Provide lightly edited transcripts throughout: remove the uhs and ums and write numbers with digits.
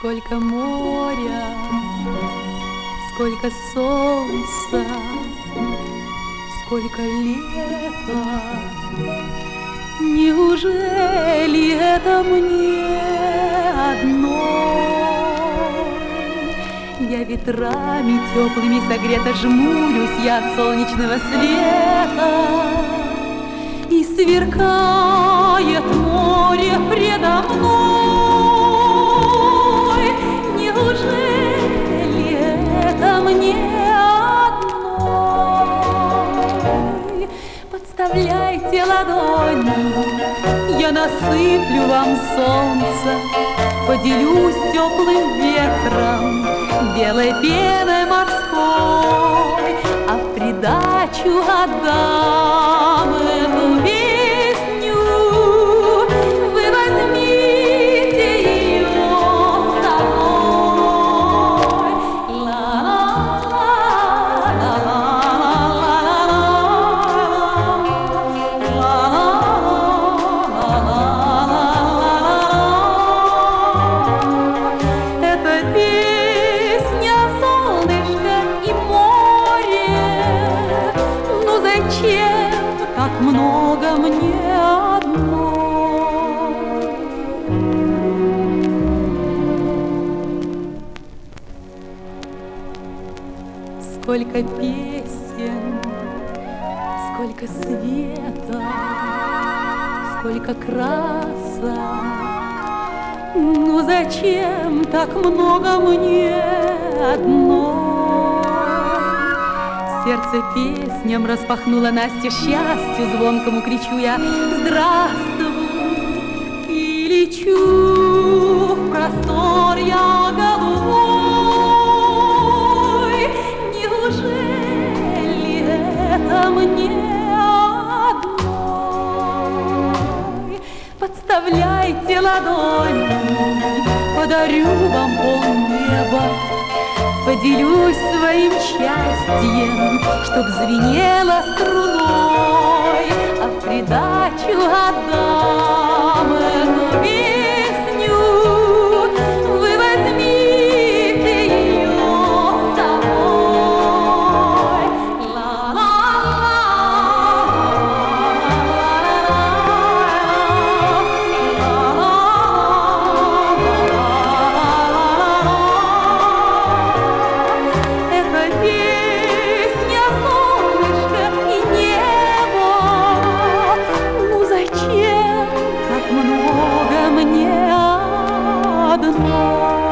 Сколько моря, сколько солнца, сколько лета. Неужели это мне одной? Я ветрами теплыми согрета, жмурюсь я от солнечного света, и сверкает море предо мной. Неужели это мне одной? Подставляйте ладони, я насыплю вам солнце, поделюсь теплым ветром, белой пеной морской, а в придачу отдам эту песню. Вы возьмите ее с собой. Это песня солнышка и море. Ну зачем так много мне одной? Сколько песен, сколько света, сколько красок. Ну зачем так много мне одной? Сердце песням распахнуло настежь, счастью звонкому кричу я: здравствуй! И лечу в простор я голубой. Неужели это мне одной? Подставляйте ладони, подарю вам полнеба, поделюсь своим счастьем, чтоб звенело струной, а в придачу отдам эту песню. Вы возьмите ее с собой. Это песня солнышка и небо. Ну зачем так много мне одной?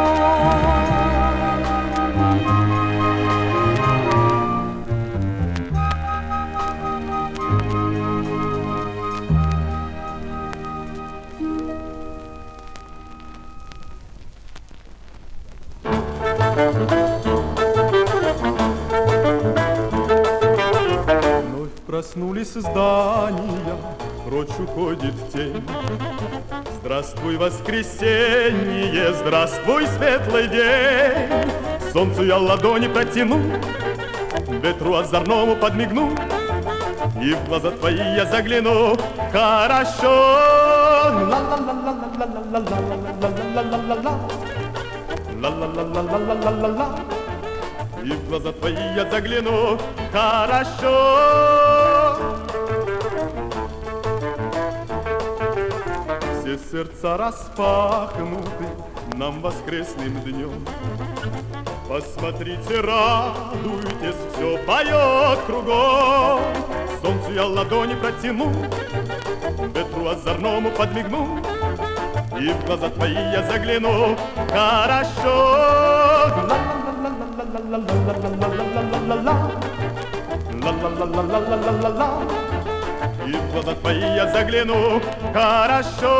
Вновь проснулись здания, прочь уходит тень. Здравствуй, воскресенье, здравствуй, светлый день. Солнцу я ладони протяну, ветру озорному подмигну, и в глаза твои я загляну. Хорошо. Ла-ла-ла-ла-ла-ла-ла-ла-ла-ла-ла-ла-ла. Ла-ла-ла-ла-ла-ла-ла-ла-ла. И в глаза твои я загляну. Хорошо. Все сердца распахнуты нам воскресным днем. Посмотрите, радуйтесь, все поет кругом. Солнцу я ладони протяну, ветру озорному подмигну, и в глаза твои я загляну. Хорошо. Ла-ла-ла-ла-ла-ла-ла-ла-ла-ла-ла-ла. Ла-ла-ла-ла-ла-ла-ла-ла. И в глаза твои я загляну. Хорошо.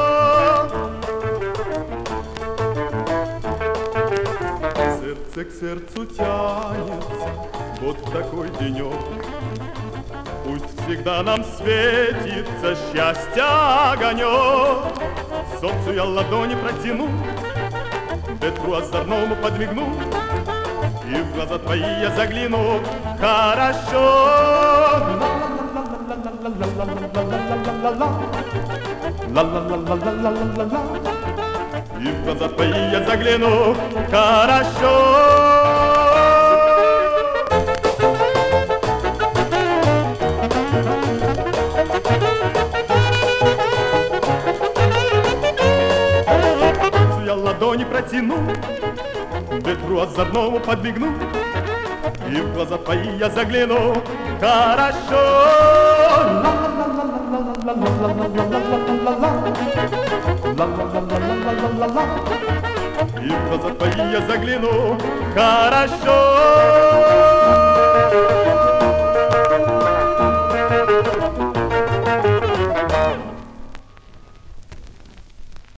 Сердце к сердцу тянется вот в такой денек. Пусть всегда нам светится счастье огонек. Солнцу я ладони протяну, ветру озорному подмигну, и в глаза твои я загляну. Хорошо. Ла-ла-ла-ла-ла-ла-ла-ла-ла-ла-ла. Ла-ла-ла-ла-ла-ла-ла-ла. И И в глаза твои я загляну хорошо. Я ладони протяну, ветру озорному подмигну, и в глаза твои я загляну хорошо. И в глаза твои я загляну хорошо.